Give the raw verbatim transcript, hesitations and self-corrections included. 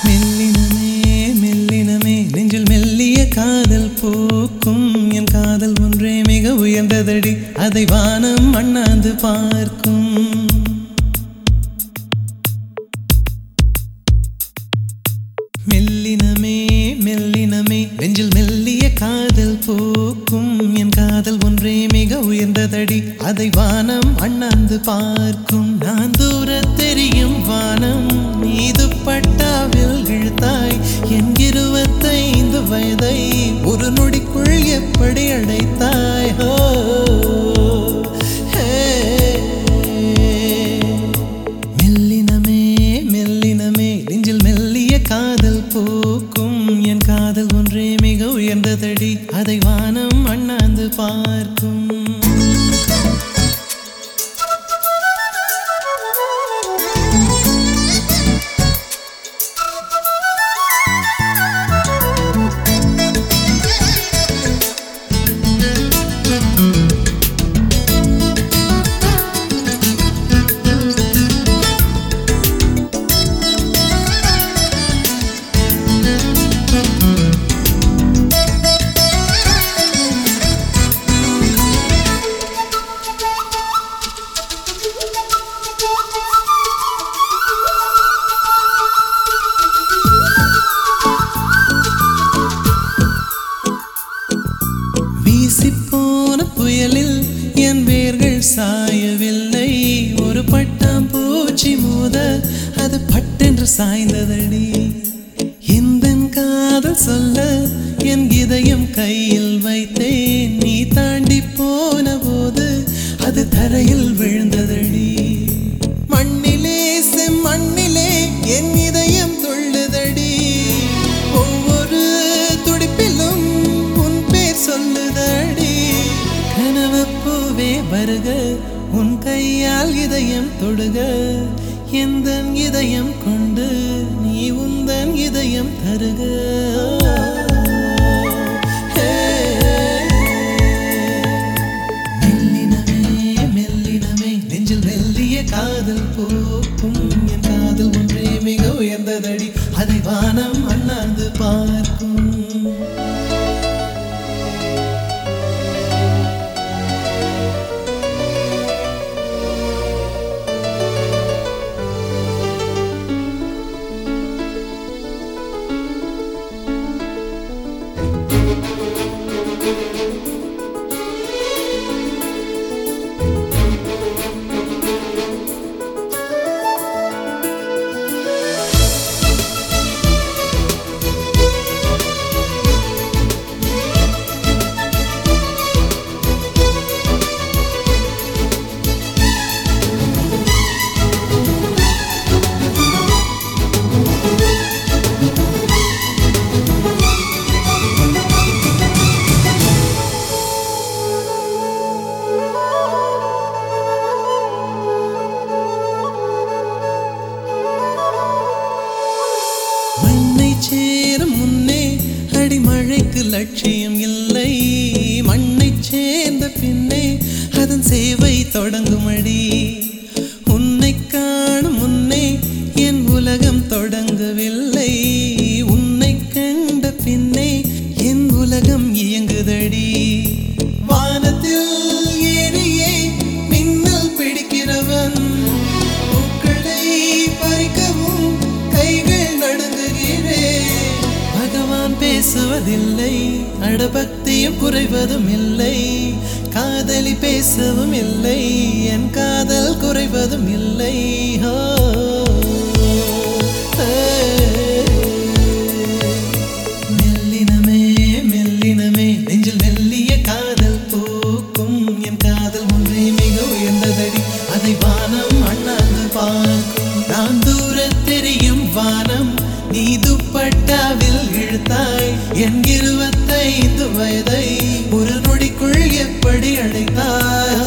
மெல்லினமே மெல்லினமே நெஞ்சில் மெல்லிய காதல் போக்கும் என் காதல் ஒன்றே மிக உயர்ந்ததடி அதை வானம் அண்ணாந்து பார்க்கும் மெல்லினமே மெல்லினமே நெஞ்சில் மெல்லிய காதல் போக்கும் என் காதல் ஒன்றே மிக உயர்ந்ததடி அதை வானம் அண்ணாந்து பார்க்கும் நான் தூர தெரியும் வானம் மீது பட்டாவில் இழுத்தாய் என் இருபத்தைந்து வயதை ஒரு நொடிக்குள் எப்படி அடைத்தாய் ஹோ மெல்லினமே மெல்லினமே நெஞ்சில் மெல்லிய காதல் போக்கும் என் காதல் ஒன்றே மிக உயர்ந்ததடி அதை வானம் அண்ணாந்து பார்க்கும் வீசிப்போன புயலில் என் வேர்கள் சாயவில்லை ஒரு பட்டாம் பூச்சி மோத அது பட்டென்று சாய்ந்ததடி இந்த காதல் சொல்ல என் இதயம் கையில் வைத்தேன் நீ தாண்டி போன போது அது தரையில் விழுந்ததடி மண்ணிலே செம்மண்ணிலே என் இதயம் துள்ளுதடி ஒவ்வொரு துடிப்பிலும் உன் பேர் சொல்லுதடி கனவு பூவே வருக உன் கையால் இதயம் தொடுக எந்தன் இதயம் கொண்டு நீ உந்தன் இதயம் தருக மெல்லினமே மெல்லினமே நெஞ்சில் மெல்லிய காதல் போக்கும் என் காதல் ஒன்றே மிக உயர்ந்ததடி அதை வானம் அண்ணாந்து பார்க்கும் சேரும் முன்னே அடிமழைக்கு லட்சியம் இல்லை மண்ணை சேர்ந்த பின்னே அதன் சேவை தொடங்கும் அடி உன்னை காணும் முன்னே என் உலகம் தொடங்கவில்லை உன்னை கண்ட பின்னே என் உலகம் இயங்குதடி வானத்தில் ஏறியே மின்னல் பிடிக்கிறவன் பூக்களை பறிக்கவும் கைகள் நடுங்குகிறேன் பகவான் பேசுவதில்லை அடபக்தியும் குறைவதும் இல்லை காதலி பேசவும் இல்லை என் காதல் குறைவதும் இல்லை ஹோ மெல்லினமே மெல்லினமே நெஞ்சில் மெல்லிய காதல் போக்கும் என் காதல் ஒன்றே மிக உயர்ந்ததடி அதை வானம் அண்ணாந்து பார்க்கும் நான் தூர தெரியும் வானம் நீ துப்பட்டாவில் இழுத்தாய் என் இருபத்தைந்து வயதை ஒரு நொடிக்குள் எப்படி அடைத்தாய்